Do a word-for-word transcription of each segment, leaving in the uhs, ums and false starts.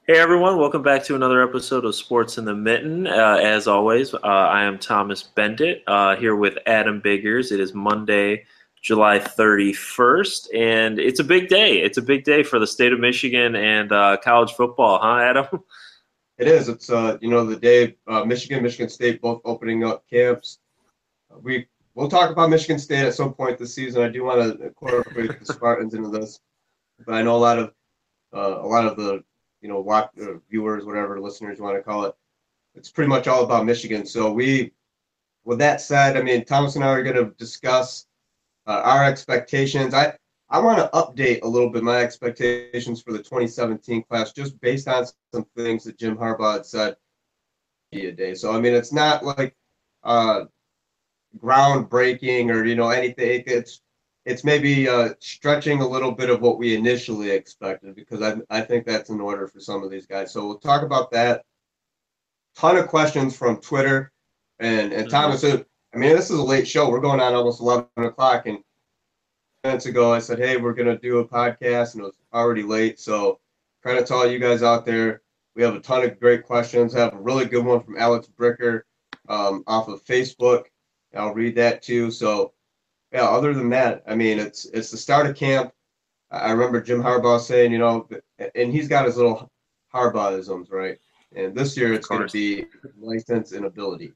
Hey everyone, welcome back to another episode of Sports in the Mitten. Uh, as always, uh, I am Thomas Bendit uh, here with Adam Biggers. It is Monday, July thirty-first, and it's a big day. It's a big day for the state of Michigan and uh, college football, huh, Adam? It is. It's uh, you know, the day uh, Michigan, Michigan State both opening up camps. We we'll talk about Michigan State at some point this season. I do want to incorporate the Spartans into this, but I know a lot of uh, a lot of the you know watch, uh, viewers, whatever listeners you want to call it. It's pretty much all about Michigan. So we, with that said, I mean Thomas and I are going to discuss uh, our expectations. I I want to update a little bit my expectations for the twenty seventeen class, just based on some things that Jim Harbaugh had said a day. So I mean, it's not like uh, groundbreaking or you know anything. It's it's maybe uh, stretching a little bit of what we initially expected because I I think that's in order for some of these guys. So we'll talk about that. Ton of questions from Twitter and and hmm Thomas. I mean, this is a late show. We're going on almost eleven o'clock, and minutes ago I said, hey, we're gonna do a podcast, and it was already late. So credit to all you guys out there. We have a ton of great questions. I have a really good one from Alex Bricker um, off of Facebook. I'll read that too. So yeah, other than that, I mean, it's it's the start of camp. I remember Jim Harbaugh saying, you know, and he's got his little Harbaughisms, right? And this year Of it's going to course. be license and ability.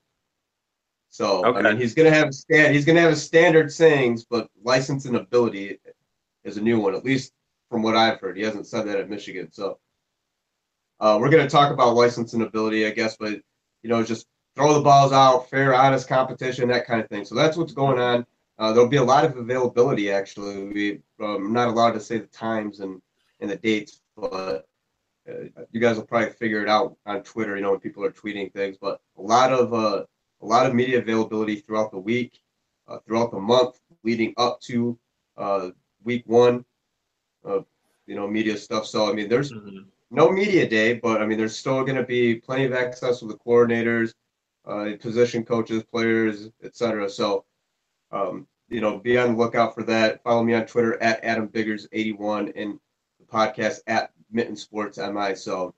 So I Okay. mean, he's going to have a stand. He's going to have his standard sayings, but license and ability is a new one, at least from what I've heard. He hasn't said that at Michigan. So uh, we're going to talk about license and ability, I guess, but you know, just throw the balls out, fair, honest competition, that kind of thing. So that's what's going hmm on. Uh, there'll be a lot of availability. Actually, we um, I'm not allowed to say the times and and the dates, but uh, you guys will probably figure it out on Twitter. You know, when people are tweeting things, but a lot of uh, a lot of media availability throughout the week, uh, throughout the month leading up to uh, week one. Uh, you know, media stuff. So I mean, there's hmm no media day, but I mean, there's still going to be plenty of access with the coordinators, uh, position coaches, players, et cetera. So, um, you know, be on the lookout for that. Follow me on Twitter at Adam Biggers eighty-one and the podcast at Mitten Sports M I. So,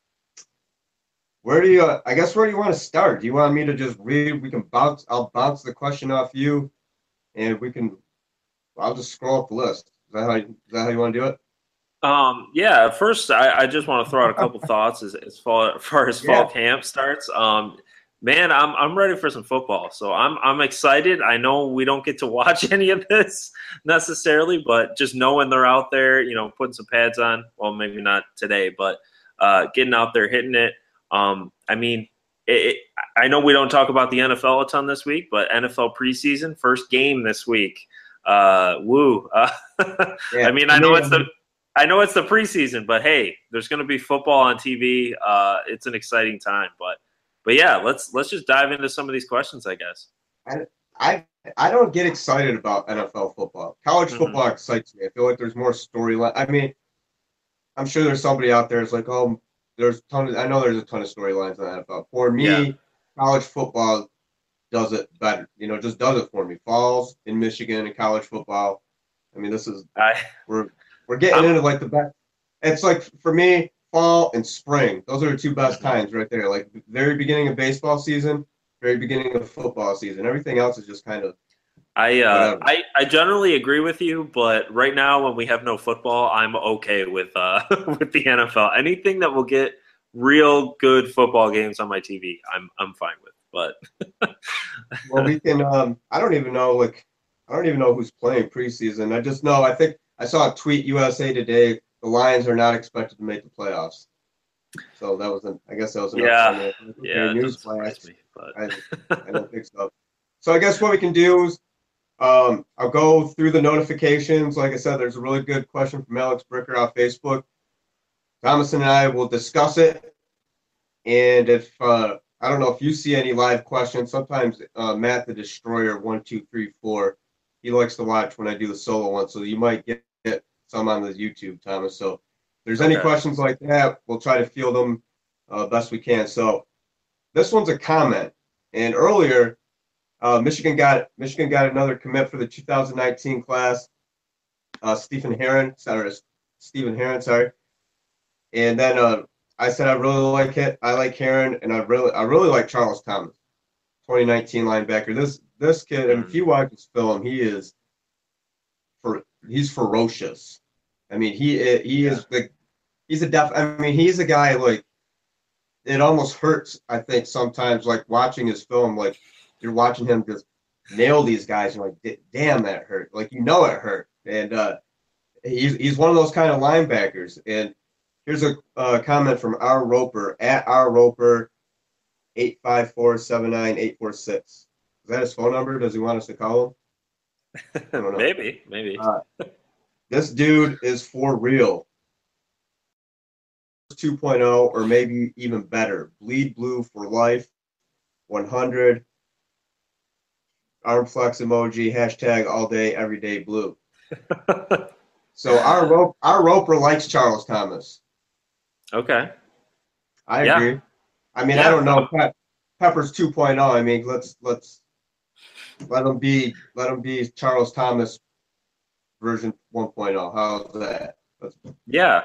where do you? Uh, I guess where do you want to start? Do you want me to just read? We can bounce. I'll bounce the question off you, and we can. I'll just scroll up the list. Is that how? You, is that how you want to do it? Um, yeah, first I, I just want to throw out a couple thoughts as, as far, as far as fall Yeah. camp starts. Um, man, I'm I'm ready for some football, so I'm I'm excited. I know we don't get to watch any of this necessarily, but just knowing they're out there, you know, putting some pads on. Well, maybe not today, but uh, getting out there, hitting it. Um, I mean, it, it, I know we don't talk about the N F L a ton this week, but N F L preseason, first game this week. Uh, woo! Uh, Yeah. I mean, For I know me, I it's the mean, I know it's the preseason, but hey, there's going to be football on T V. Uh, it's an exciting time, but but yeah, let's let's just dive into some of these questions, I guess. I, I I don't get excited about N F L football. College hmm football excites me. I feel like there's more storyline. I mean, I'm sure there's somebody out there that's like, oh, there's a ton of, I know there's a ton of storylines in the N F L. For Yeah, me, college football does it better. You know, just does it for me. Falls in Michigan and college football. I mean, this is I we're we're getting I'm into like the best. It's like for me, fall and spring. Those are the two best mhm. times right there. Like very beginning of baseball season, very beginning of football season. Everything else is just kind of I uh whatever. I I generally agree with you, but right now when we have no football, I'm okay with uh with the N F L. Anything that will get real good football games on my T V, I'm I'm fine with. But Well, we can. Um, I don't even know. Like, I don't even know who's playing preseason. I just know. I think I saw a tweet U S A Today. The Lions are not expected to make the playoffs. So that was an. I guess that was enough for yeah, me. Okay, yeah, it doesn't surprise newsflash. me, I I but don't think so. So I guess what we can do is um, I'll go through the notifications. Like I said, there's a really good question from Alex Bricker on Facebook. Thomas and I will discuss it. And if uh, I don't know if you see any live questions, sometimes uh, Matt the Destroyer one two three four, he likes to watch when I do the solo one, so you might get, get some on the YouTube, Thomas. So if there's any okay. questions like that, we'll try to field them uh, best we can. So this one's a comment, and earlier uh, Michigan got Michigan got another commit for the two thousand nineteen class. Uh, Stephen Heron, sorry, Stephen Heron, sorry, and then uh, I said I really like it. I like Herron, and I really I really like Charles Thomas, twenty nineteen linebacker. This this kid, and if you watch his film, he is for he's ferocious. I mean, he he is the he's a def. I mean, he's a guy like it almost hurts. I think sometimes like watching his film, like you're watching him just nail these guys, and like, damn, that hurt. Like you know it hurt, and uh, he's he's one of those kind of linebackers. And here's a uh, comment from our Roper at our Roper, eight five four seven nine eight four six. Is that his phone number? Does he want us to call him? maybe, maybe. Uh, this dude is for real. two point oh or maybe even better. Bleed blue for life. one hundred. Arm flex emoji. Hashtag all day, every day blue. So our rope, our Roper likes Charles Thomas. Okay. I yeah. agree. I mean, yeah. I don't know. Pe- Peppers two point oh. I mean, let's let's let him be let him be Charles Thomas version one point oh. How's that? Let's, yeah.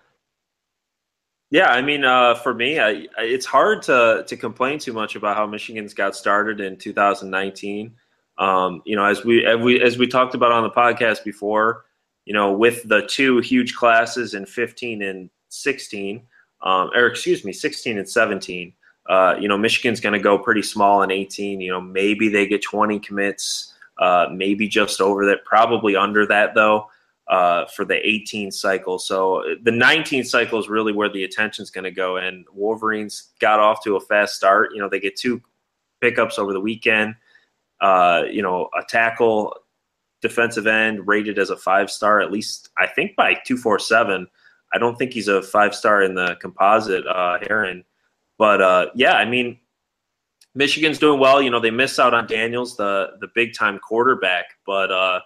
Yeah, I mean, uh, for me, I, I, it's hard to to complain too much about how Michigan's got started in two thousand nineteen. Um, you know, as we as we as we talked about on the podcast before, you know, with the two huge classes in fifteen and sixteen, um, or excuse me, sixteen and seventeen. Uh, you know, Michigan's going to go pretty small in eighteen. You know, maybe they get twenty commits, uh, maybe just over that, probably under that though. Uh, for the eighteen cycle. So the nineteen cycle is really where the attention is going to go. And Wolverines got off to a fast start. You know, they get two pickups over the weekend. Uh, you know, a tackle, defensive end rated as a five-star, at least I think by two forty-seven. I don't think he's a five-star in the composite, uh, Herron. But, uh, yeah, I mean, Michigan's doing well. You know, they miss out on Daniels, the the big-time quarterback. But, uh,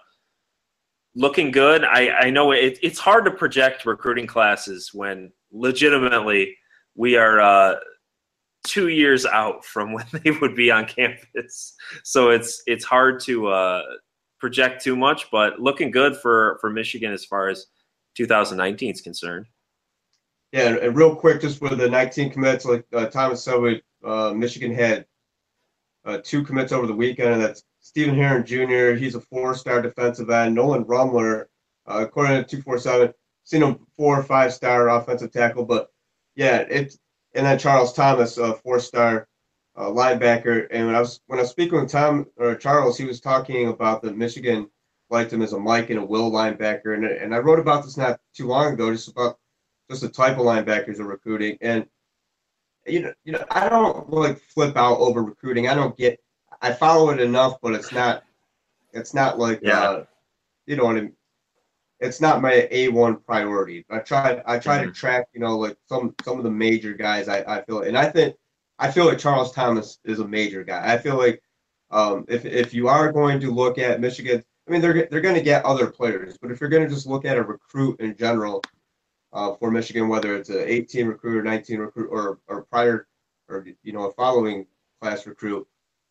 looking good. I, I know it, it's hard to project recruiting classes when legitimately we are uh, two years out from when they would be on campus. So it's it's hard to uh, project too much, but looking good for, for Michigan as far as two thousand nineteen is concerned. Yeah, and real quick, just with the nineteen commits, like uh, Thomas said, we, uh, Michigan had uh, two commits over the weekend, and that's Stephen Herron Junior He's a four-star defensive end. Nolan Rumler, uh, according to two forty-seven, seen him four or five-star offensive tackle. But yeah, it's and then Charles Thomas, a four-star uh, linebacker. And when I was when I was speaking with Tom or Charles, he was talking about that Michigan liked him as a Mike and a Will linebacker. And and I wrote about this not too long ago, just about just the type of linebackers they're recruiting. And you know, you know, I don't like flip out over recruiting. I don't get. I follow it enough, but it's not, it's not like, yeah. uh, you know what I mean? It's not my A one priority. I try, I try mm-hmm. to track, you know, like some, some of the major guys I, I feel, and I think, I feel like Charles Thomas is a major guy. I feel like um, if, if you are going to look at Michigan, I mean, they're, they're going to get other players, but if you're going to just look at a recruit in general uh, for Michigan, whether it's an eighteen recruit or nineteen recruit or, or prior, or, you know, a following class recruit,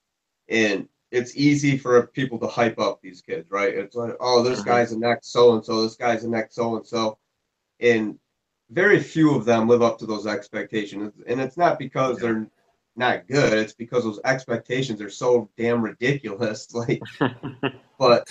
and it's easy for people to hype up these kids, right? It's like, oh, this guy's the next so-and-so, this guy's the next so-and-so. And very few of them live up to those expectations. And it's not because yeah. they're not good. It's because those expectations are so damn ridiculous. Like, but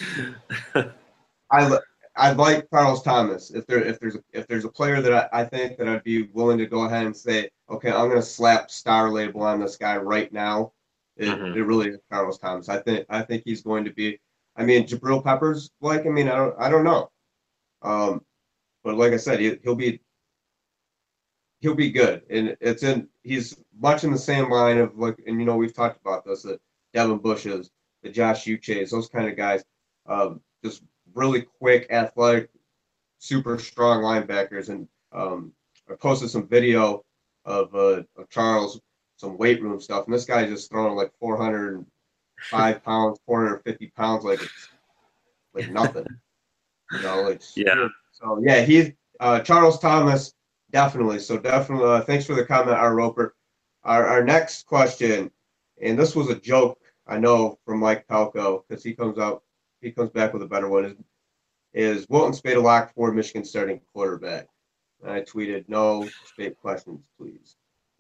I, I like Charles Thomas. If there, if there's, a, if there's a player that I, I think that I'd be willing to go ahead and say, okay, I'm going to slap star label on this guy right now. It, mm-hmm. it really is Charles Thomas. I think I think he's going to be. I mean, Jabril Peppers. Like, I mean, I don't I don't know. Um, but like I said, he, he'll be he'll be good, and it's in. He's much in the same line of like, and you know, we've talked about this. The Devin Bushes, the Josh Uches, those kind of guys. Um, just really quick, athletic, super strong linebackers. And um, I posted some video of uh, of Charles. Some weight room stuff, and this guy's just throwing like four hundred five pounds, four hundred fifty pounds, like it's like nothing. You know, like yeah. So yeah, he's uh, Charles Thomas, definitely. So definitely, uh, thanks for the comment, our Roper. Our our next question, and this was a joke, I know, from Mike Palco, because he comes out, he comes back with a better one. Is is Wilton Spade a lock for Michigan starting quarterback? And I tweeted, no Spate questions, please.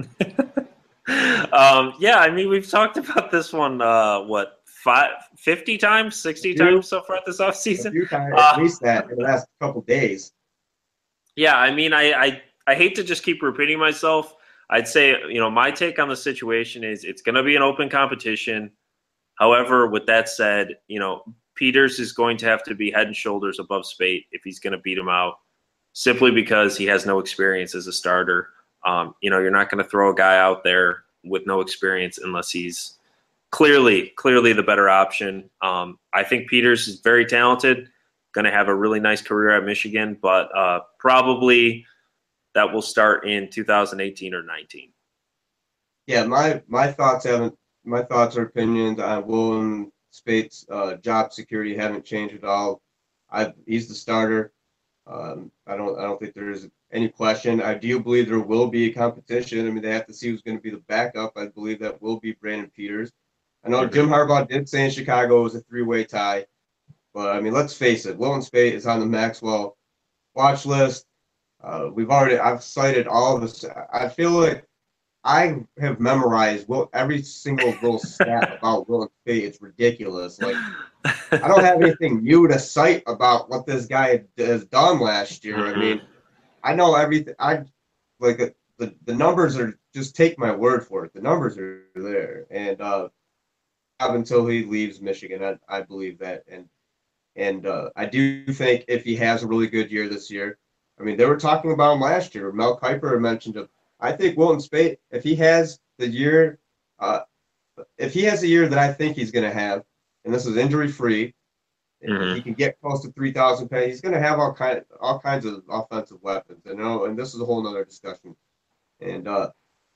um, yeah, I mean, we've talked about this one, uh, what, five, fifty times, sixty times so far this offseason? A few times, Uh, at least that in the last couple days. Yeah, I mean, I, I, I hate to just keep repeating myself. I'd say, you know, my take on the situation is it's going to be an open competition. However, with that said, you know, Peters is going to have to be head and shoulders above Spate if he's going to beat him out, simply because he has no experience as a starter. Um, you know, you're not going to throw a guy out there with no experience unless he's clearly, clearly the better option. Um, I think Peters is very talented, going to have a really nice career at Michigan, but uh, probably that will start in two thousand eighteen or nineteen. Yeah, my my thoughts haven't my thoughts or opinions on Wilton Spate's uh, job security haven't changed at all. I he's the starter. Um, I don't I don't think there's any question. I do believe there will be a competition. I mean, they have to see who's going to be the backup. I believe that will be Brandon Peters. I know mm-hmm. Jim Harbaugh did say in Chicago it was a three-way tie, but I mean, let's face it, Wilton Spate is on the Maxwell watch list. Uh, we've already I've cited all of this. I feel like I have memorized well, every single little stat about Wilton Spate. It's ridiculous. Like, I don't have anything new to cite about what this guy has done last year. Mm-hmm. I mean, I know everything. I like the the numbers are just take my word for it. The numbers are there, and uh, up until he leaves Michigan, I, I believe that, and and uh, I do think if he has a really good year this year, I mean, they were talking about him last year. Mel Kiper mentioned him. I think Wilton Spate, if he has the year, uh, if he has the year that I think he's going to have, and this is injury free, mm-hmm. he can get close to three thousand pennies. He's going to have all kind all kinds of offensive weapons. And know, and this is a whole nother discussion. And uh,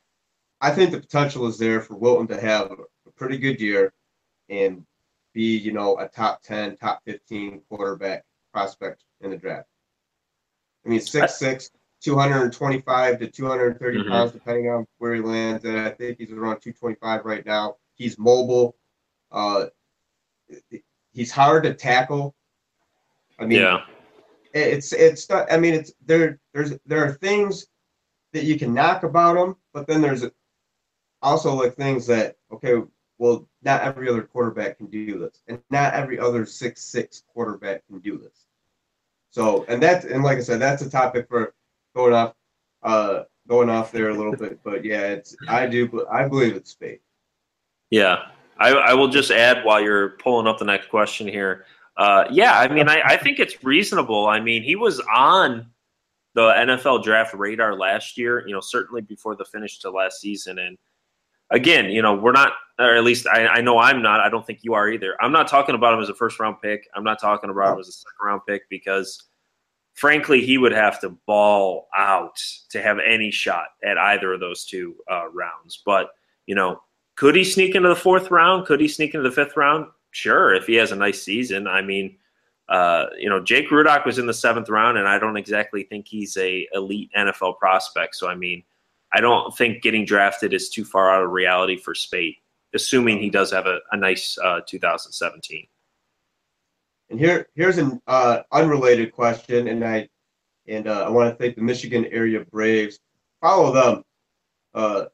I think the potential is there for Wilton to have a pretty good year and be, you know, a top ten, top fifteen quarterback prospect in the draft. I mean, six six, two twenty-five to two thirty mm-hmm. pounds, depending on where he lands. And I think he's around two twenty-five right now. He's mobile. Uh, he's hard to tackle. I mean, yeah. it's it's. I mean, it's there. There's there are things that you can knock about him, but then there's also like things that okay, well, not every other quarterback can do this, and not every other six six quarterback can do this. So, and that's and like I said, that's a topic for going off, uh, going off there a little bit. But yeah, it's I do I believe it's Spate. Yeah, I, I will just add while you're pulling up the next question here. Uh, yeah, I mean, I, I think it's reasonable. I mean, he was on the N F L draft radar last year. You know, certainly before the finish to last season. And again, you know, we're not, or at least I, I know I'm not. I don't think you are either. I'm not talking about him as a first round pick. I'm not talking about him as a second round pick because, frankly, he would have to ball out to have any shot at either of those two uh, rounds. But, you know, could he sneak into the fourth round? Could he sneak into the fifth round? Sure, if he has a nice season. I mean, uh, you know, Jake Rudock was in the seventh round, and I don't exactly think he's a elite N F L prospect. So, I mean, I don't think getting drafted is too far out of reality for Spate, assuming he does have a, a nice uh, two thousand seventeen. And here, here's an uh, unrelated question, and I and uh, I want to thank the Michigan area Braves. Follow them, uh,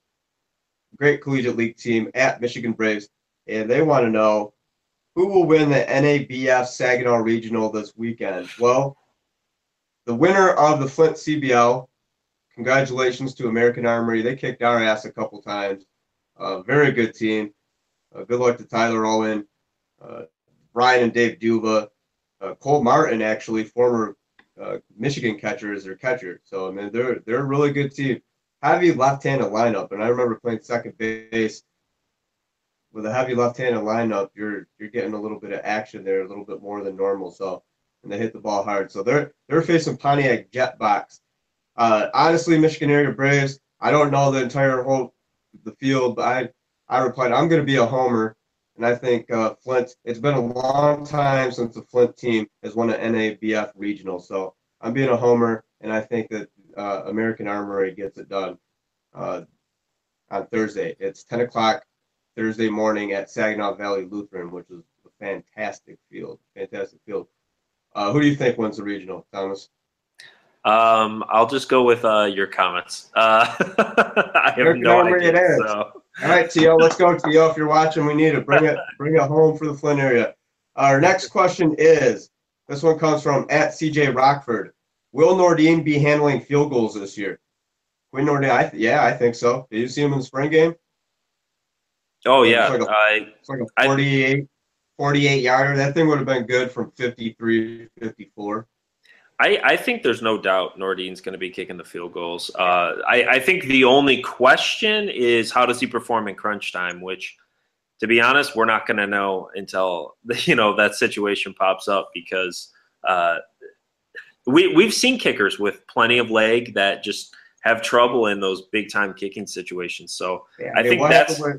great collegiate league team at Michigan Braves, and they want to know who will win the N A B F Saginaw Regional this weekend. Well, the winner of the Flint C B L. Congratulations to American Armory. They kicked our ass a couple times. Uh, very good team. Uh, good luck to Tyler Owen, uh, Brian and Dave Duva. Uh, Cole Martin, actually, former uh, Michigan catcher, is their catcher. So, I mean, they're they're a really good team. Heavy left-handed lineup, and I remember playing second base with a heavy left-handed lineup. You're you're getting a little bit of action there, a little bit more than normal. So, and they hit the ball hard. So they're they're facing Pontiac Jetbox. Uh, honestly, Michigan area Braves, I don't know the entire whole the field, but I, I replied, I'm going to be a homer, and I think uh, Flint, it's been a long time since the Flint team has won an N A B F regional, so I'm being a homer, and I think that uh, American Armory gets it done uh, on Thursday. It's ten o'clock Thursday morning at Saginaw Valley Lutheran, which is a fantastic field, fantastic field. Uh, who do you think wins the regional, Thomas? Um, I'll just go with uh, your comments. Uh, I have American no Armory it idea. is. So. All right, T O, let's go, T O. If you're watching, we need it. Bring it, bring it home for the Flint area. Our next question is, this one comes from at C J Rockford. Will Nordin be handling field goals this year? Quinn Nordin, I th- yeah, I think so. Did you see him in the spring game? Oh It's yeah, like a, I, it's like a I forty-eight, forty-eight yarder. That thing would have been good from fifty-three, fifty-four. I, I think there's no doubt Nordin's going to be kicking the field goals. Uh, I, I think the only question is how does he perform in crunch time, which, to be honest, we're not going to know until you know that situation pops up because uh, we we've seen kickers with plenty of leg that just have trouble in those big time kicking situations. So Yeah, I, I mean, think what that's happened with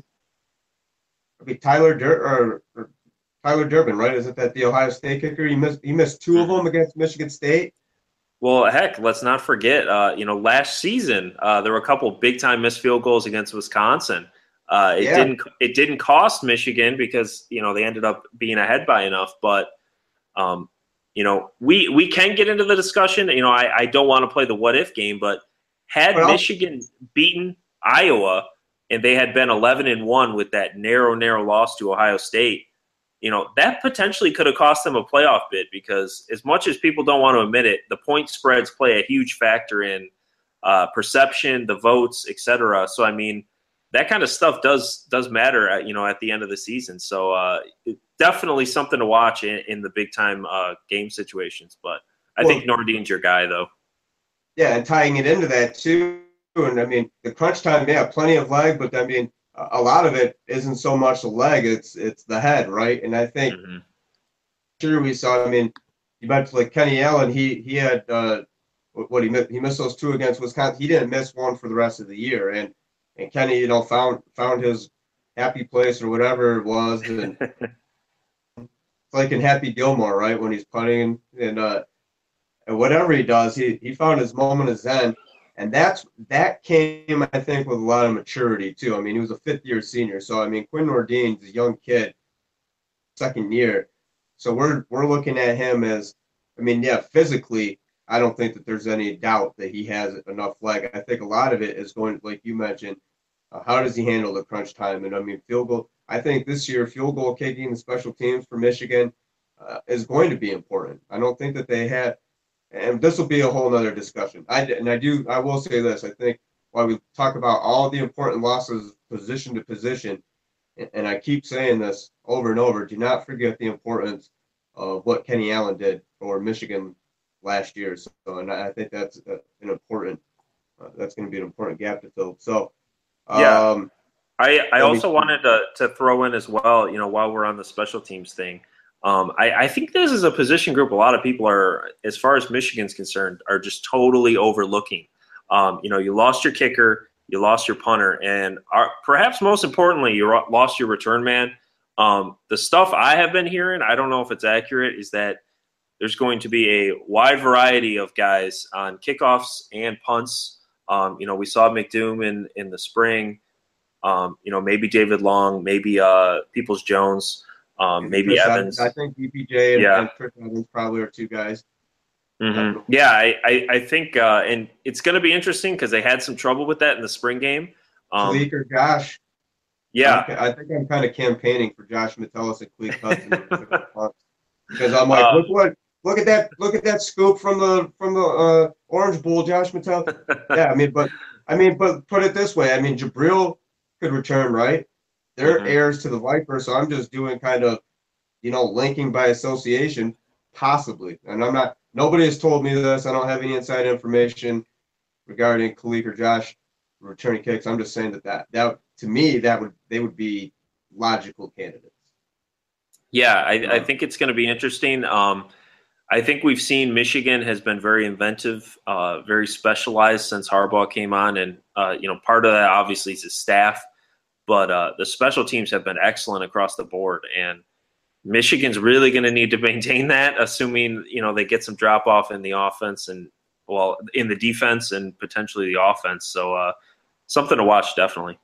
I mean, Tyler Dur- or, or Tyler Durbin, right? Is it that the Ohio State kicker? He missed he missed two of them against Michigan State. well, heck, let's not forget. Uh, you know, last season uh, there were a couple big time missed field goals against Wisconsin. Uh, it Yeah. didn't it didn't cost Michigan because you know they ended up being ahead by enough. But um, you know, we we can get into the discussion. You know, I, I don't want to play the what if game, but had Well, Michigan beaten Iowa and they had been eleven and one with that narrow narrow loss to Ohio State, you know, that potentially could have cost them a playoff bid because as much as people don't want to admit it, the point spreads play a huge factor in uh, perception, the votes, et cetera. So, I mean, that kind of stuff does does matter, at, you know, at the end of the season. So uh, definitely something to watch in, in the big time uh, game situations. But I well, think Nordin's your guy, though. yeah, and tying it into that too. And I mean, the crunch time, yeah, plenty of leg, but I mean, a lot of it isn't so much the leg; it's it's the head, right? And I think Mm-hmm. sure we saw. I mean, you mentioned like Kenny Allen. He he had uh, what he missed. He missed those two against Wisconsin. He didn't miss one for the rest of the year. And and Kenny, you know, found found his happy place or whatever it was. And it's like in Happy Gilmore, right? When he's putting and uh, and whatever he does, he he found his moment of zen. And that's that came, I think, with a lot of maturity too. I mean, he was a fifth year senior, so I mean, Quinn Nordin's a young kid, second year. So we're we're looking at him as, I mean, yeah, physically, I don't think that there's any doubt that he has enough leg. I think a lot of it is going, like you mentioned, uh, how does he handle the crunch time? And I mean, field goal. I think this year, field goal kicking, the special teams for Michigan, uh, is going to be important. I don't think that they had, and this will be a whole nother discussion. I and I do, I will say this. I think while we talk about all the important losses position to position, and I keep saying this over and over, do not forget the importance of what Kenny Allen did for Michigan last year. So, and I think that's an important, uh, that's going to be an important gap to fill. So, Yeah. um, I, I let me also see. wanted to, to throw in as well, you know, while we're on the special teams thing, um, I, I think this is a position group a lot of people are, as far as Michigan's concerned, are just totally overlooking. Um, you know, you lost your kicker, you lost your punter, and are, perhaps most importantly, you ro- lost your return man. Um, the stuff I have been hearing, I don't know if it's accurate, is that there's going to be a wide variety of guys on kickoffs and punts. Um, you know, we saw McDoom in, in the spring. Um, you know, maybe David Long, maybe uh, Peoples Jones, um, maybe Chris Evans. I think B P J and, Yeah. and Chris Evans probably are two guys. Mm-hmm. Yeah, I, I, I think, uh, and it's going to be interesting because they had some trouble with that in the spring game. Um, Kalik or Josh. yeah. I'm, I think I'm kind of campaigning for Josh Metellus and Kalik Hudson because I'm like, Uh, look what, look at that, look at that scoop from the from the uh, Orange Bowl, Josh Metellus. Yeah, I mean, but I mean, but put it this way, I mean, Jabril could return, right? They're Mhm. heirs to the Viper, so I'm just doing kind of, you know, linking by association, possibly. And I'm not. Nobody has told me this. I don't have any inside information regarding Kalik or Josh returning kicks. I'm just saying that that that to me that would they would be logical candidates. Yeah, I, I Uh, think it's going to be interesting. Um, I think we've seen Michigan has been very inventive, uh, very specialized since Harbaugh came on, and uh, you know, part of that obviously is his staff, but uh, the special teams have been excellent across the board, and Michigan's really going to need to maintain that, assuming you know they get some drop off in the offense and well in the defense and potentially the offense. So uh, something to watch, definitely.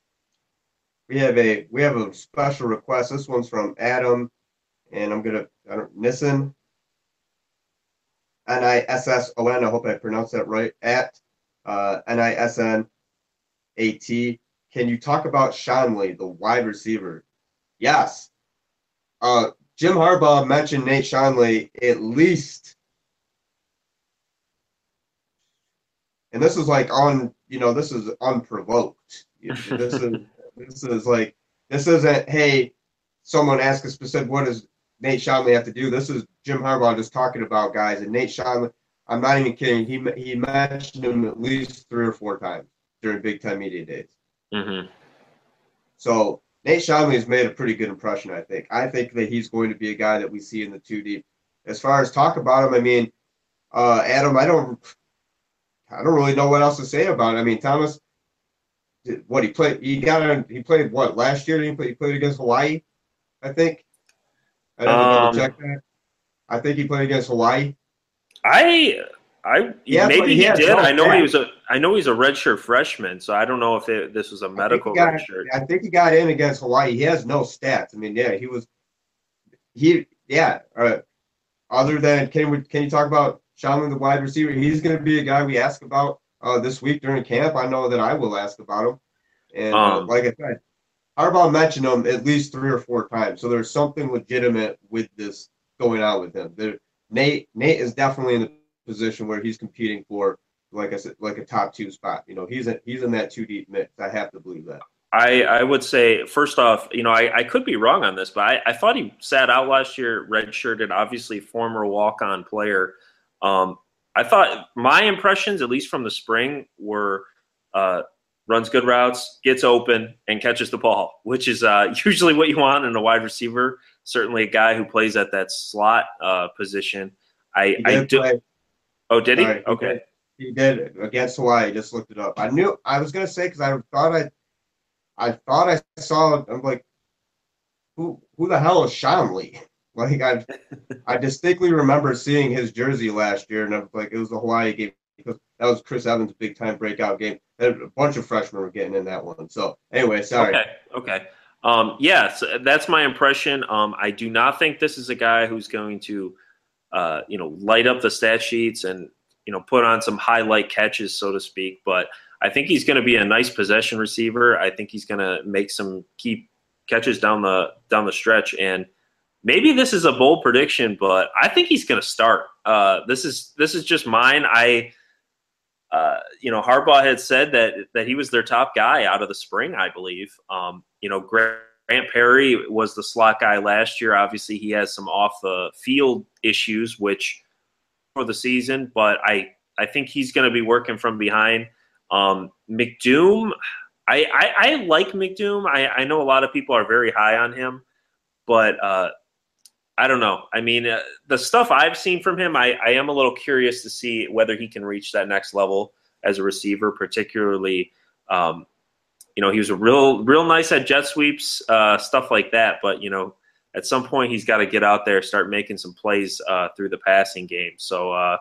we have a we have a special request. This one's from Adam, and I'm gonna I don't Nissen. N I S S O N. I hope I pronounced that right. At uh, N I S N A T. Can you talk about Shanley, the wide receiver? Yes. Uh, Jim Harbaugh mentioned Nate Shanley at least, and this is like on, you know, this is unprovoked. This is this is like this isn't, hey, someone asked a specific, what does Nate Shanley have to do? This is Jim Harbaugh just talking about guys, and Nate Shanley, I'm not even kidding. He he mentioned him at least three or four times during Big Ten Media Days. Mm-hmm. So Nate Shanley has made a pretty good impression, I think. I think that he's going to be a guy that we see in the two deep. As far as talk about him, I mean, uh, Adam, I don't, I don't really know what else to say about it. I mean, Thomas, what he played, he got, he played what last year? He played, he played against Hawaii, I think. I didn't um, double check that. I think he played against Hawaii. I, I yeah, maybe he, he did. No I know back. he was a. I know he's a redshirt freshman, so I don't know if it, this was a medical got, redshirt. I think he got in against Hawaii. He has no stats. I mean, yeah, he was. He yeah. Uh, other than can we can you talk about Shanley, the wide receiver? He's going to be a guy we ask about uh, this week during camp. I know that I will ask about him, and um, uh, like I said, Harbaugh mentioned him at least three or four times. So there's something legitimate with this going on with him. There, Nate Nate is definitely in the position where he's competing for, like I said, like a top two spot. You know, he's a, he's in that two deep mix. I have to believe that. I, I would say, first off, you know, I, I could be wrong on this, but I, I thought he sat out last year, redshirted, obviously former walk-on player. Um, I thought my impressions, at least from the spring, were uh, runs good routes, gets open, and catches the ball, which is uh, usually what you want in a wide receiver. Certainly a guy who plays at that slot uh, position. I, I do. Play. Oh, did he? Sorry, okay. He did. He did against Hawaii. Just looked it up. I knew I was gonna say because I thought I, I thought I saw. I'm like, who who the hell is Shanley? Like I, I distinctly remember seeing his jersey last year, and I was like, it was the Hawaii game because that was Chris Evans' big time breakout game. And a bunch of freshmen were getting in that one. So anyway, sorry. Okay. Okay. Um, yeah, so that's my impression. Um, I do not think this is a guy who's going to. Uh, you know, light up the stat sheets and, you know, put on some highlight catches, so to speak. But I think he's going to be a nice possession receiver. I think he's going to make some key catches down the down the stretch. And maybe this is a bold prediction, but I think he's going to start. Uh, this is this is just mine. I, uh, you know, Harbaugh had said that that he was their top guy out of the spring, I believe. Um, you know, Grant Grant Perry was the slot guy last year. Obviously, he has some off-the-field issues, which for the season, but I, I think he's going to be working from behind. Um, McDoom, I, I, I like McDoom. I, I know a lot of people are very high on him, but uh, I don't know. I mean, uh, the stuff I've seen from him, I, I am a little curious to see whether he can reach that next level as a receiver, particularly um, – you know, he was a real, real nice at jet sweeps, uh, stuff like that. But, you know, at some point he's got to get out there, start making some plays uh, through the passing game. So uh,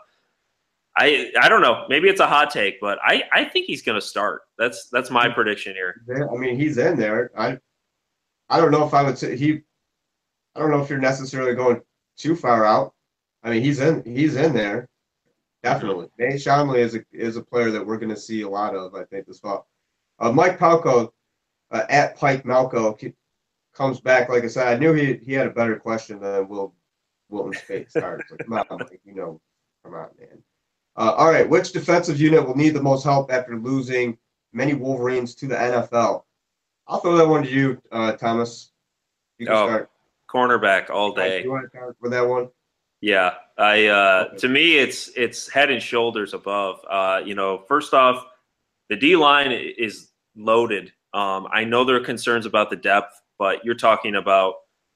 I I don't know. Maybe it's a hot take, but I, I think he's going to start. That's that's my prediction here. I mean, he's in there. I I don't know if I would say he – I don't know if you're necessarily going too far out. I mean, he's in he's in there, definitely. Mm-hmm. Nate Shanley is a, is a player that we're going to see a lot of, I think, this fall. Uh, Mike Palco, uh, at Pike Malco, comes back. Like I said, I knew he he had a better question than Will Wilton's face. Like, come on, Mike, you know, come on, man. Uh, all right, which defensive unit will need the most help after losing many Wolverines to the N F L? I'll throw that one to you, uh, Thomas. You can oh, start. Cornerback all day. You want to start with that one? Yeah, I. Uh, okay. To me, it's it's head and shoulders above. Uh, you know, first off. The D-line is loaded. Um, I know there are concerns about the depth, but you're talking about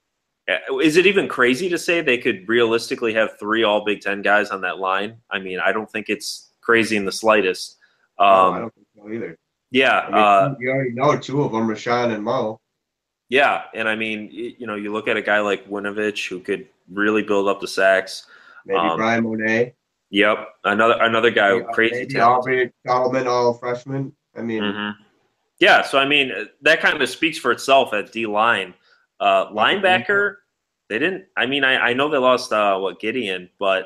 – is it even crazy to say they could realistically have three all Big Ten guys on that line? I mean, I don't think it's crazy in the slightest. Um, no, I don't think so either. Yeah. I mean, uh, you already know two of them, Rashawn and Mo. Yeah, and I mean, you know, you look at a guy like Winovich who could really build up the sacks. Maybe um, Brian Monet. Yep, another another guy with crazy talent. Aubrey Solomon, all freshman. I mean, mm-hmm. yeah. So I mean, that kind of speaks for itself at D line. Uh, linebacker, they didn't. I mean, I, I know they lost uh, what Gideon, but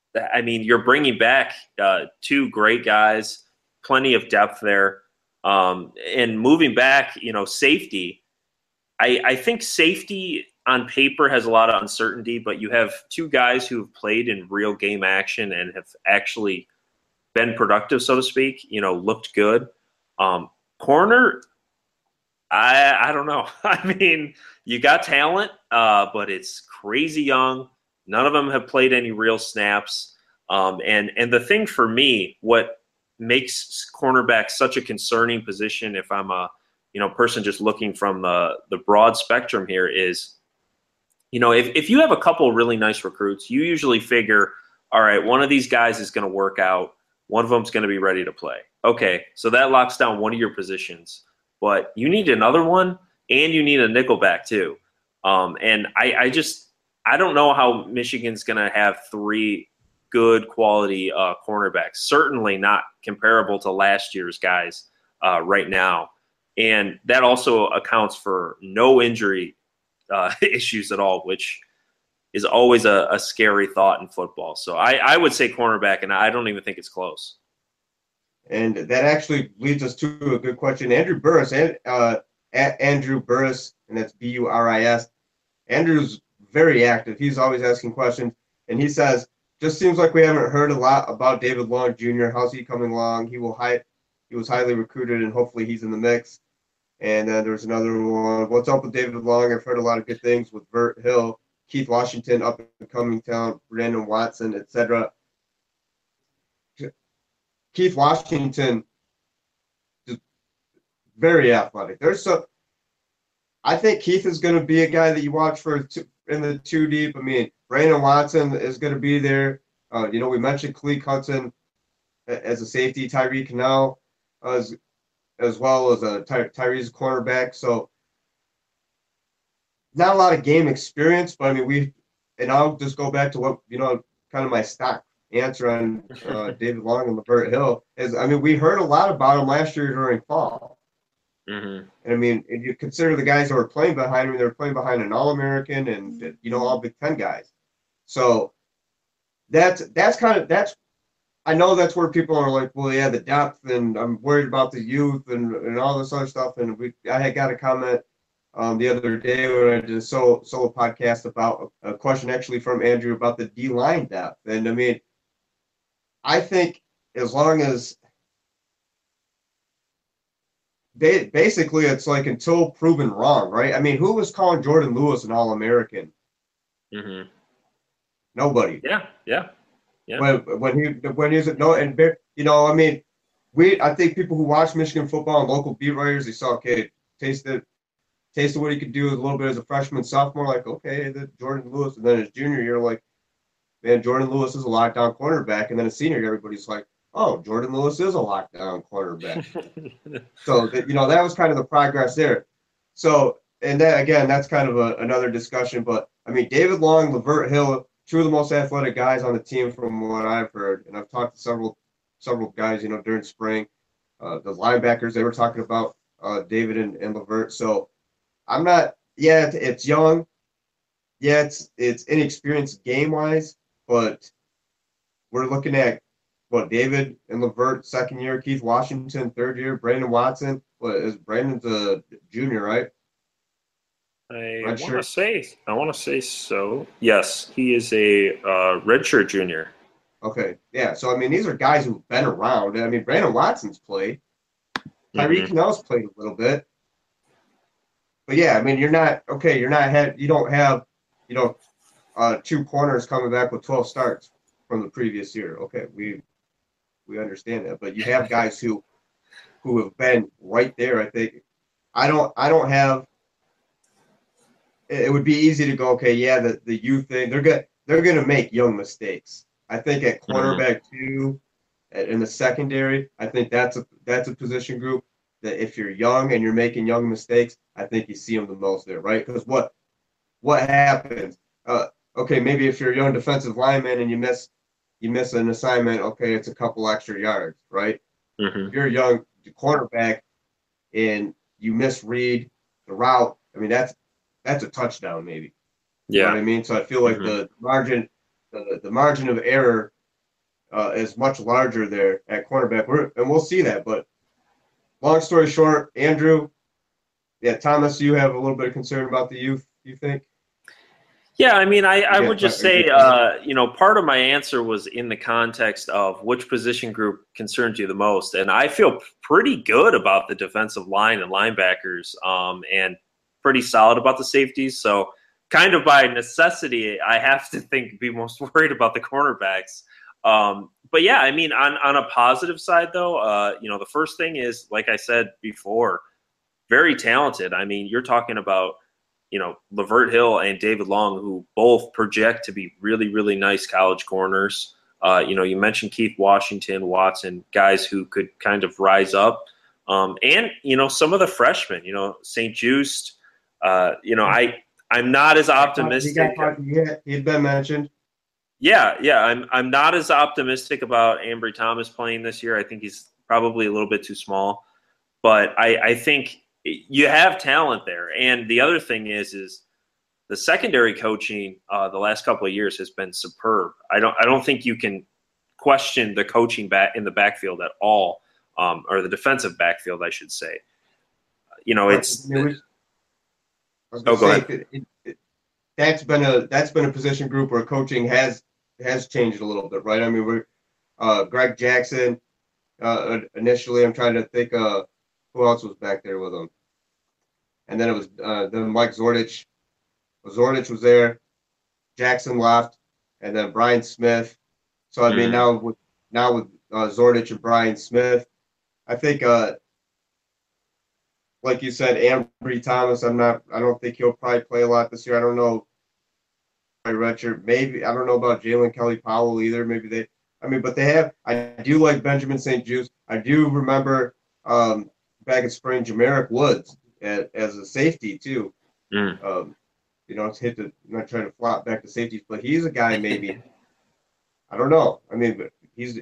I mean, you're bringing back uh, two great guys, plenty of depth there, um, and moving back, you know, safety. I, I think safety on paper has a lot of uncertainty, but you have two guys who have played in real game action and have actually been productive, so to speak. You know, looked good. Um, corner, I I don't know. I mean, you got talent, uh, but it's crazy young. None of them have played any real snaps. Um, and and the thing for me, what makes cornerback such a concerning position, if I'm a you know person just looking from the the broad spectrum here, is you know if if you have a couple really nice recruits, you usually figure, all right, one of these guys is going to work out, one of them's going to be ready to play. Okay, so that locks down one of your positions. But you need another one, and you need a nickelback too. Um, and I, I just I don't know how Michigan's going to have three good quality uh, cornerbacks. Certainly not comparable to last year's guys uh, right now. And that also accounts for no injury uh, issues at all, which is always a, a scary thought in football. So I, I would say cornerback, and I don't even think it's close. And that actually leads us to a good question. Andrew Burris, and uh, Andrew Burris, and that's B U R I S. Andrew's very active. He's always asking questions. And he says, just seems like we haven't heard a lot about David Long Junior How's he coming along? He will high, He was highly recruited, and hopefully he's in the mix. And then there's another one. What's up with David Long? I've heard a lot of good things with Vert Hill, Keith Washington, up and coming talent, Brandon Watson, et cetera. Keith Washington, just very athletic. There's some. I think Keith is going to be a guy that you watch for two, in the two deep. I mean, Brandon Watson is going to be there. Uh, you know, we mentioned Khaleke Hudson as a safety, Tyree Canal as as well as a Ty, Tyree's cornerback. So not a lot of game experience, but I mean we. And I'll just go back to what you know, kind of my stock answer on uh, David Long and Lavert Hill is, I mean, we heard a lot about him last year during fall. Mm-hmm. And I mean, if you consider the guys that were playing behind him, they were playing behind an All-American and, you know, all Big Ten guys. So that's, that's kind of, that's, I know that's where people are like, well, yeah, the depth, and I'm worried about the youth and, and all this other stuff. And we, I had got a comment um, the other day when I did a solo, solo podcast about a, a question actually from Andrew about the D-line depth. And I mean, I think as long as they basically it's like until proven wrong, right? I mean, who was calling Jordan Lewis an All-American? Mm-hmm. Nobody. Yeah, yeah, yeah. When when he when he's no and you know, I mean, we I think people who watch Michigan football and local beat writers, they saw okay, tasted tasted what he could do a little bit as a freshman, sophomore, like okay, the Jordan Lewis, and then his junior year, like. Man, Jordan Lewis is a lockdown cornerback, and then a senior, everybody's like, "Oh, Jordan Lewis is a lockdown cornerback." So, that, you know, that was kind of the progress there. So, and that again, that's kind of a, another discussion. But I mean, David Long, Lavert Hill, two of the most athletic guys on the team, from what I've heard, and I've talked to several several guys, you know, during spring. Uh, the linebackers they were talking about, uh, David and, and Lavert. So, I'm not. Yeah, it's, it's young. Yeah, it's it's inexperienced game wise. But we're looking at what David and Lavert second year, Keith Washington third year, Brandon Watson. What is Brandon's a junior, right? I want to say I want to say so. Yes, he is a uh, redshirt junior. Okay, yeah. So I mean, these are guys who've been around. I mean, Brandon Watson's played. Tyree mm-hmm. Canel's played a little bit. But yeah, I mean, you're not okay. You're not have you don't have you know. Uh, two corners coming back with twelve starts from the previous year. Okay, we we understand that, but you have guys who who have been right there. I think I don't I don't have. It would be easy to go. Okay, yeah, the, the youth thing. They're good. They're going to make young mistakes. I think at cornerback mm-hmm. two, in the secondary, I think that's a that's a position group that if you're young and you're making young mistakes, I think you see them the most there, right? Because what what happens? Uh, Okay, maybe if you're a young defensive lineman and you miss you miss an assignment, okay, it's a couple extra yards, right? Mm-hmm. If you're a young cornerback and you misread the route, I mean that's that's a touchdown maybe. Yeah. You know what I mean? So I feel like mm-hmm. the margin the, the margin of error uh, is much larger there at cornerback. We're, and we'll see that. But long story short, Andrew, yeah, Thomas, you have a little bit of concern about the youth, you think? Yeah, I mean, I, I Yeah, would just but- say, uh, you know, part of my answer was in the context of which position group concerns you the most. And I feel pretty good about the defensive line and linebackers um, and pretty solid about the safeties. So kind of by necessity, I have to think be most worried about the cornerbacks. Um, but, yeah, I mean, on, on a positive side, though, uh, you know, the first thing is, like I said before, very talented. I mean, you're talking about, you know, Lavert Hill and David Long, who both project to be really, really nice college corners. Uh, you know, you mentioned Keith Washington, Watson, guys who could kind of rise up. Um, and, you know, some of the freshmen, you know, Saint Just, uh, you know, I, I'm not as optimistic. He got, yeah, he'd been mentioned. Yeah, yeah, I'm I'm not as optimistic about Ambry Thomas playing this year. I think he's probably a little bit too small. But I, I think you have talent there. And the other thing is, is the secondary coaching uh, the last couple of years has been superb. I don't I don't think you can question the coaching back in the backfield at all, um, or the defensive backfield, I should say. You know, it's. I was Oh, gonna go say, ahead. it, it, it, that's been a that's been a position group where coaching has has changed a little bit, right? I mean, we're uh, Greg Jackson. Uh, initially, I'm trying to think uh, who else was back there with him, and then it was uh, then Mike Zordich. Zordich was there, Jackson left, and then Brian Smith. So I mean, Mhm. now with now with uh, Zordich and Brian Smith, I think, uh, like you said, Ambry Thomas. I'm not. I don't think he'll probably play a lot this year. I don't know. Redshirt, maybe I don't know about Jalen Kelly Powell either. Maybe they. I mean, but they have. I do like Benjamin Saint Just. I do remember um, back in spring, Jamaric Woods at, as a safety too. Mm. Um, you know, it's hit the. I'm not trying to flop back to safeties, but he's a guy maybe. I don't know. I mean, but he's.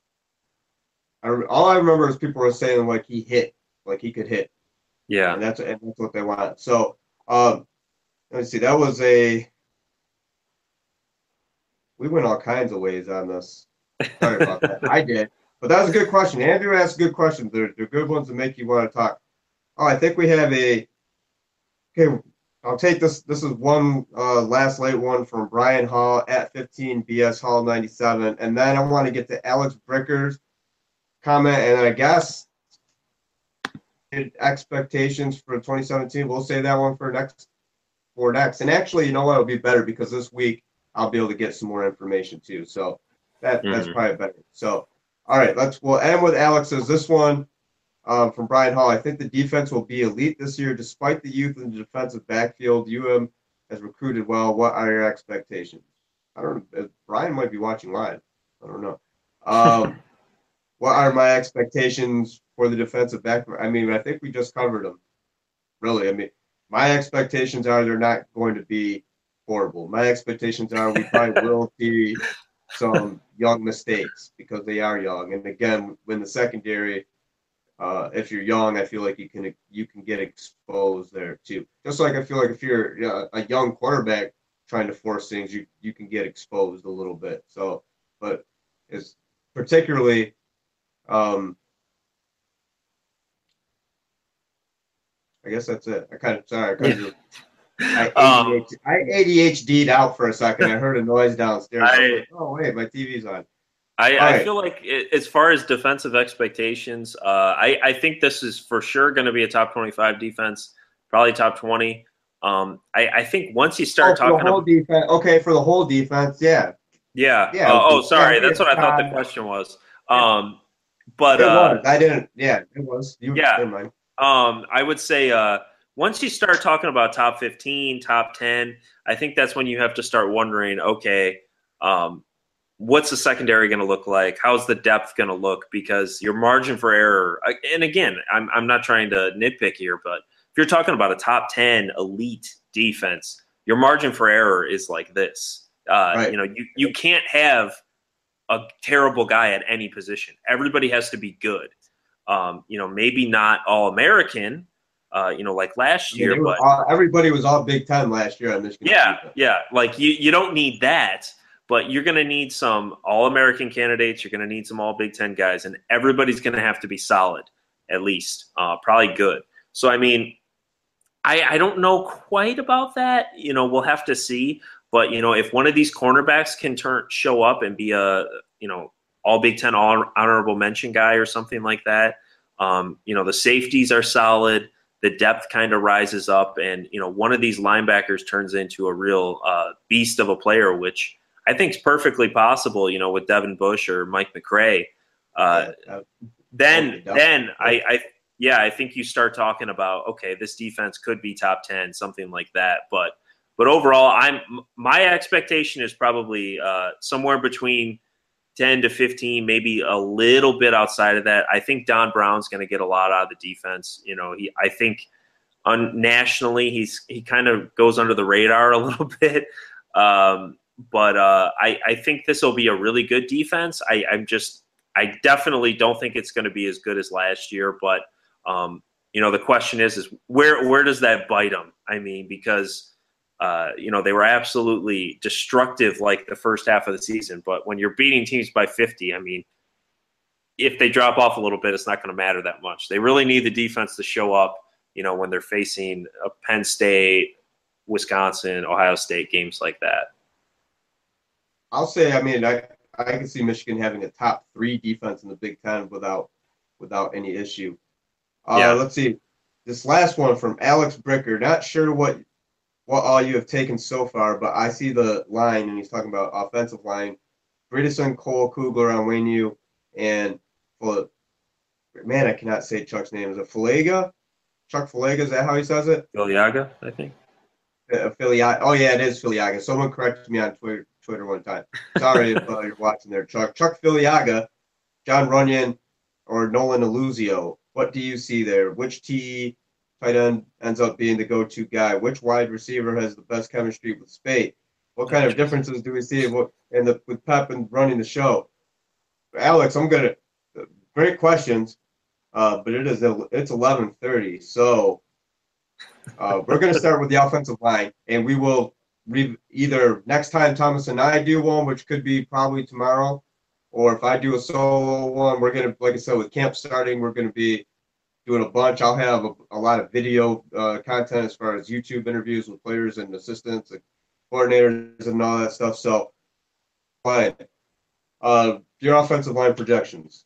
I, all I remember is people were saying like he hit, like he could hit. Yeah. And that's and that's what they want. So um, let me see. That was a. We went all kinds of ways on this. Sorry about that. I did. But that was a good question. Andrew asked good questions. They're, they're good ones to make you want to talk. Oh, I think we have a – okay, I'll take this. This is one uh, last late one from Brian Hall at fifteen B S Hall ninety-seven. And then I want to get to Alex Bricker's comment. And I guess expectations for twenty seventeen. We'll say that one for next. For next. And actually, you know what? It'll be better because this week – I'll be able to get some more information too. So that that's Mhm. probably better. So, all right, let's we'll end with Alex's. This one um, from Brian Hall. I think the defense will be elite this year, despite the youth in the defensive backfield. U M has recruited well. What are your expectations? I don't know. Brian might be watching live. I don't know. Um, what are my expectations for the defensive back? I mean, I think we just covered them. Really, I mean, my expectations are they're not going to be horrible. My expectations are we probably will see some young mistakes because they are young. And again, when the secondary, uh, if you're young, I feel like you can you can get exposed there too. Just like I feel like if you're uh, a young quarterback trying to force things, you you can get exposed a little bit. So, but it's particularly. Um, I guess that's it. I kind of sorry. I kind of. I Um, A D H D, I A D H D'd out for a second. I heard a noise downstairs. I, I- was like, oh wait, my T V's on. I, All I right. feel like it, as far as defensive expectations, uh, I, I think this is for sure going to be a top twenty-five defense, probably top twenty. Um, I, I think once you Oh, start for the talking whole about, defense. Okay, for the whole defense, yeah, yeah, yeah. uh, oh, yeah, sorry, yeah, that's what I thought the uh, question was. yeah. Um, but It uh, was. I didn't. Yeah, it was. You, Yeah. Never mind. Um, I would say uh, once you start talking about top fifteen, top ten, I think that's when you have to start wondering, okay, um, what's the secondary going to look like? How's the depth going to look? Because your margin for error, and again, I'm, I'm not trying to nitpick here, but if you're talking about a top ten elite defense, your margin for error is like this. Uh, Right. You know, you, you can't have a terrible guy at any position. Everybody has to be good. Um, you know, maybe not all American, uh, you know, like last I mean, year, they were but all, everybody was all Big Ten last year on Michigan. yeah, defense. yeah, like you, you don't need that, but you're going to need some All-American candidates. You're going to need some All Big Ten guys, and everybody's going to have to be solid, at least, uh, probably good. So, I mean, I, I don't know quite about that. You know, we'll have to see. But, you know, if one of these cornerbacks can turn show up and be a, you know, All Big Ten all honorable mention guy or something like that, um, you know, the safeties are solid. The depth kind of rises up, and, you know, one of these linebackers turns into a real uh, beast of a player, which I think is perfectly possible, you know, with Devin Bush or Mike McRae. Uh, yeah, then, then I, I, yeah, I think you start talking about, okay, this defense could be top ten, something like that. But, but overall, I'm my expectation is probably uh, somewhere between ten to fifteen, maybe a little bit outside of that. I think Don Brown's going to get a lot out of the defense. You know, he, I think on nationally, he's, he kind of goes under the radar a little bit. Um, but uh, I, I think this will be a really good defense. I, I'm just, I definitely don't think it's going to be as good as last year, but um, you know, the question is, is where, where does that bite them? I mean, because Uh, you know, they were absolutely destructive like the first half of the season. But when you're beating teams by fifty, I mean, if they drop off a little bit, it's not going to matter that much. They really need the defense to show up, you know, when they're facing a Penn State, Wisconsin, Ohio State, games like that. I'll say, I mean, I, I can see Michigan having a top three defense in the Big Ten without without any issue. Uh, yeah. Let's see. This last one from Alex Bricker. Not sure what – what all you have taken so far, but I see the line, and he's talking about offensive line. Bredesen, Cole, Kugler, Onwenu, and well, man, I cannot say Chuck's name. Is it Falaga? Chuck Falaga, is that how he says it? Filiaga, I think. Uh, Filiaga. Oh, yeah, it is Filiaga. Someone corrected me on Twitter, Twitter one time. Sorry if uh, you're watching there, Chuck. Chuck Filiaga, John Runyon, or Nolan Aluzio. What do you see there? Which T tight end ends up being the go-to guy? Which wide receiver has the best chemistry with Spate? What kind of differences do we see in the, with Pep and running the show? Alex, I'm gonna great questions, uh, but it is it's eleven thirty, so uh, we're gonna start with the offensive line, and we will re- either next time Thomas and I do one, which could be probably tomorrow, or if I do a solo one, we're gonna, like I said, with camp starting, we're gonna be doing a bunch. I'll have a, a lot of video uh, content as far as YouTube interviews with players and assistants and coordinators and all that stuff. So, fine. Uh, your offensive line projections.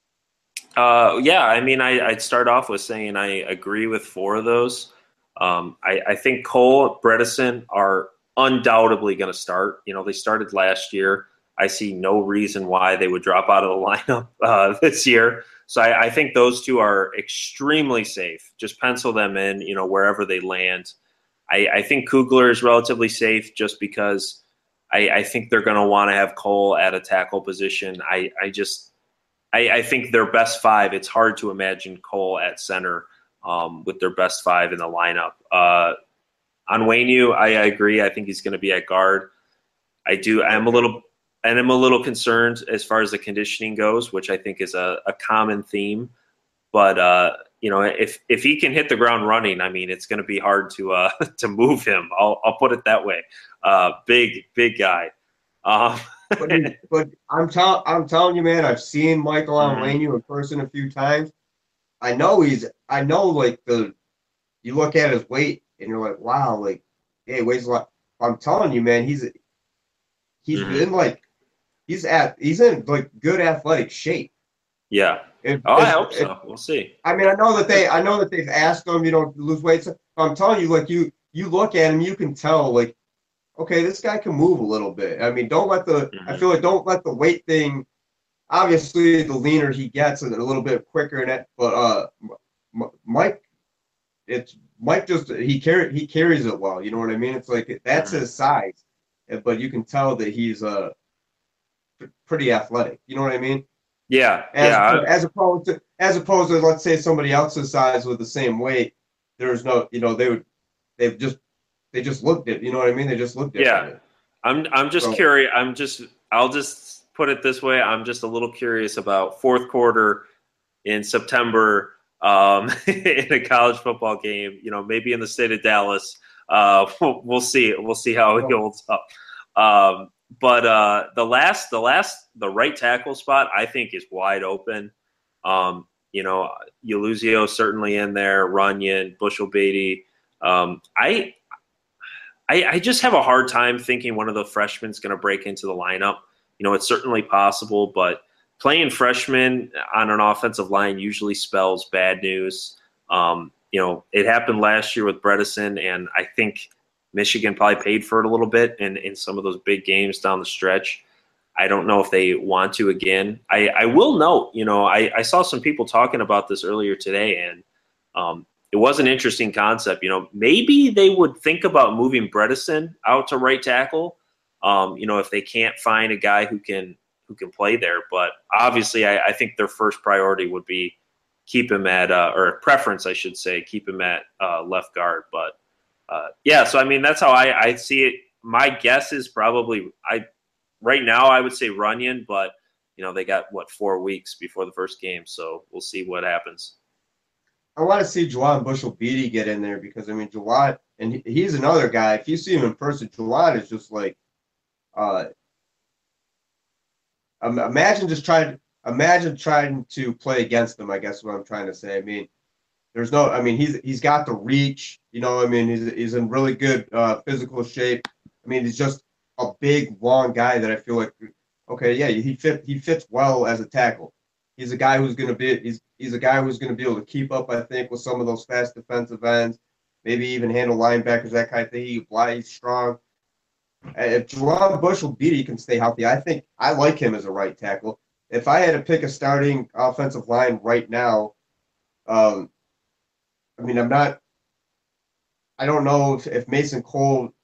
Uh, yeah, I mean, I, I'd start off with saying I agree with four of those. Um, I, I think Cole, Bredesen are undoubtedly going to start. You know, they started last year. I see no reason why they would drop out of the lineup uh, this year. So I, I think those two are extremely safe. Just pencil them in, you know, wherever they land. I, I think Kugler is relatively safe just because I, I think they're going to want to have Cole at a tackle position. I, I just I, I think their best five, it's hard to imagine Cole at center um, with their best five in the lineup. Uh, Onwenu, I, I agree. I think he's going to be at guard. I do. I'm a little – and I'm a little concerned as far as the conditioning goes, which I think is a, a common theme. But, uh, you know, if if he can hit the ground running, I mean, it's going to be hard to uh, to move him. I'll I'll put it that way. Uh, big, big guy. Um, but, but I'm, tell, I'm telling you, man, I've seen Michael Onwenu mm-hmm. in person a few times. I know he's – I know, like, the – you look at his weight, and you're like, wow, like, hey, he weighs a lot. I'm telling you, man, he's he's mm-hmm. been, like – He's at he's in like good athletic shape. Yeah. If, oh, if, I hope so. If, we'll see. I mean, I know that they I know that they've asked him, you know, to lose weight. So I'm telling you, like you you look at him, you can tell, like, okay, this guy can move a little bit. I mean, don't let the mm-hmm. I feel like don't let the weight thing. Obviously, the leaner he gets, and a little bit quicker in it. But uh, Mike, it's Mike just he carry he carries it well. You know what I mean? It's like that's mm-hmm. his size, but you can tell that he's uh. pretty athletic, you know what I mean? Yeah, as, yeah. As opposed to, as opposed to, let's say somebody else's size with the same weight, there's no, you know, they would, they've just, they just looked at, you know what I mean? They just looked at. Yeah, it. I'm, I'm just so, curious. I'm just, I'll just put it this way. I'm just a little curious about fourth quarter in September um, in a college football game. You know, maybe in the state of Dallas. Uh, we'll, we'll see. We'll see how it holds up. Um, but uh, the last, the last, the right tackle spot, I think is wide open. Um, you know, Uluzio certainly in there, Runyon, Bushel Beatty. Um, I, I, I just have a hard time thinking one of the freshmen is going to break into the lineup. You know, it's certainly possible, but playing freshmen on an offensive line usually spells bad news. Um, you know, it happened last year with Bredesen, and I think Michigan probably paid for it a little bit in, in some of those big games down the stretch. I don't know if they want to again. I, I will note, you know, I, I saw some people talking about this earlier today, and um, it was an interesting concept. You know, maybe they would think about moving Bredesen out to right tackle, um, you know, if they can't find a guy who can who can play there. But obviously, I, I think their first priority would be keep him at, uh, or preference, I should say, keep him at uh, left guard. But, uh, yeah, so, I mean, that's how I, I see it. My guess is probably I right now I would say Runyon, but, you know, they got, what, four weeks before the first game, so we'll see what happens. I want to see Juwan Bushel Beatty get in there because, I mean, Juwan, and he, he's another guy. If you see him in person, Juwan is just like, uh, imagine just trying, imagine trying to play against him, I guess is what I'm trying to say. I mean, there's no, I mean, he's he's got the reach, you know, I mean, he's, he's in really good uh, physical shape. I mean, he's just a big, long guy that I feel like, okay, yeah, he fit, he fits well as a tackle. He's a guy who's going to be he's he's a guy who's going to be able to keep up, I think, with some of those fast defensive ends, maybe even handle linebackers, that kind of thing. He, he's strong. If Juwan Bushel Beatty can stay healthy, I think I like him as a right tackle. If I had to pick a starting offensive line right now, um, I mean, I'm not. I don't know if, if Mason Cole,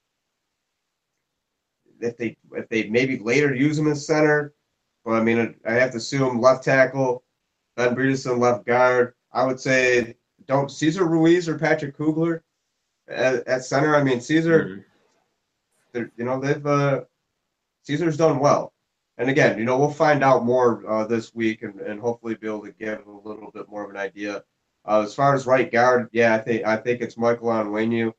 if they if they maybe later use him as center. Well, I mean, I have to assume left tackle, Ben Bredeson left guard. I would say don't Cesar Ruiz or Patrick Kugler at, at center. I mean, Cesar, mm-hmm. you know, they've uh, Cesar's done well. And again, you know, we'll find out more uh, this week and, and hopefully be able to give a little bit more of an idea. Uh, as far as right guard, yeah, I think I think it's Michael Onwenu.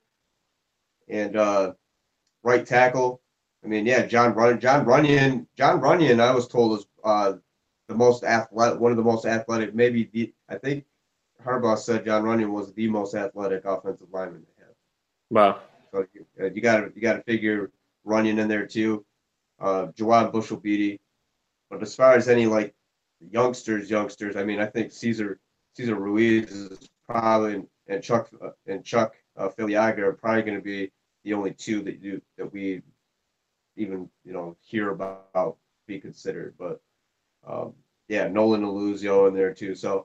And uh, right tackle. I mean, yeah, John Run, John Runyon, John Runyon. I was told is uh, the most athletic, one of the most athletic. Maybe the, I think Harbaugh said John Runyon was the most athletic offensive lineman they have. Wow. So you got to you got to figure Runyon in there too. Uh, Juwan Bushel Beatty. But as far as any like youngsters, youngsters, I mean, I think Cesar Cesar Ruiz is probably and Chuck uh, and Chuck uh, Filiaga are probably going to be the only two that you that we. even, you know, hear about, be considered. But, um, yeah, Nolan Uluzio in there too. So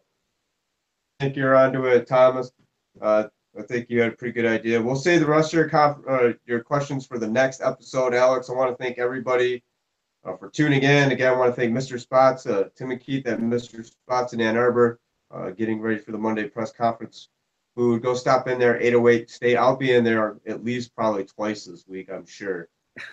I think you're onto it, Thomas. Uh, I think you had a pretty good idea. We'll save the rest of your, conf- uh, your questions for the next episode, Alex. I want to thank everybody uh, for tuning in. Again, I want to thank Mister Spots, uh, Tim and Keith at Mister Spots in Ann Arbor, uh, getting ready for the Monday press conference. Who would go stop in there, eight oh eight State. I'll be in there at least probably twice this week, I'm sure.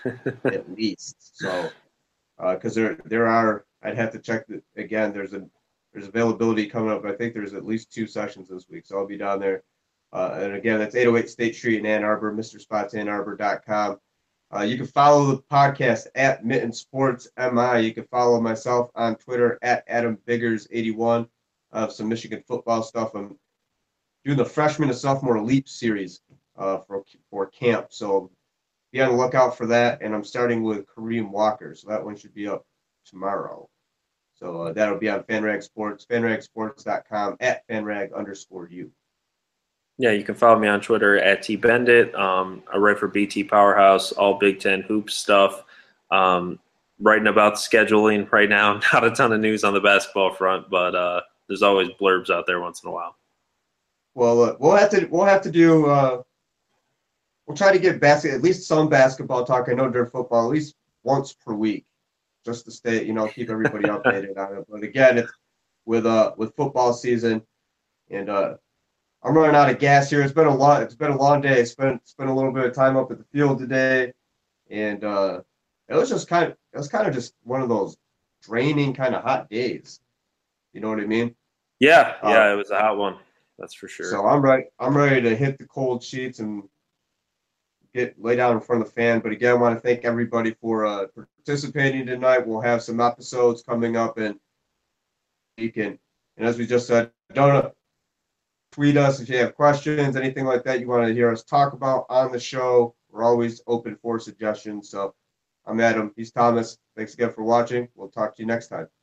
At least. So, because uh, there there are, I'd have to check the, again. There's a there's availability coming up. I think there's at least two sessions this week, so I'll be down there. Uh, and again, that's eight oh eight State Street in Ann Arbor, Mister Spots Ann Arbor dot com. Uh, you can follow the podcast at Mitten Sports M I. You can follow myself on Twitter at Adam Biggers eighty-one. I have some Michigan football stuff. I'm doing the freshman to sophomore leap series uh, for for camp, so be on the lookout for that. And I'm starting with Kareem Walker, so that one should be up tomorrow. So uh, that'll be on FanRag Sports, fanrag sports dot com, at fanrag underscore you. Yeah, you can follow me on Twitter at tbendit. Um, I write for B T Powerhouse, all Big Ten hoops stuff. Um, writing about scheduling right now. Not a ton of news on the basketball front, but uh, there's always blurbs out there once in a while. Well, uh, we'll have to we'll have to do. Uh, we'll try to get basket at least some basketball talk. I know during football, at least once per week, just to stay, you know, keep everybody updated on it. But again, it's with uh with football season, and uh, I'm running out of gas here. It's been a long it's been a long day. Spent spent a little bit of time up at the field today, and uh, it was just kind of it was kind of just one of those draining kind of hot days. You know what I mean? Yeah, yeah, uh, it was a hot one. That's for sure. So I'm ready. I'm ready to hit the cold sheets and get lay down in front of the fan. But again, I want to thank everybody for uh, participating tonight. We'll have some episodes coming up and you can, and as we just said, don't tweet us if you have questions, anything like that you want to hear us talk about on the show. We're always open for suggestions. So I'm Adam. He's Thomas. Thanks again for watching. We'll talk to you next time.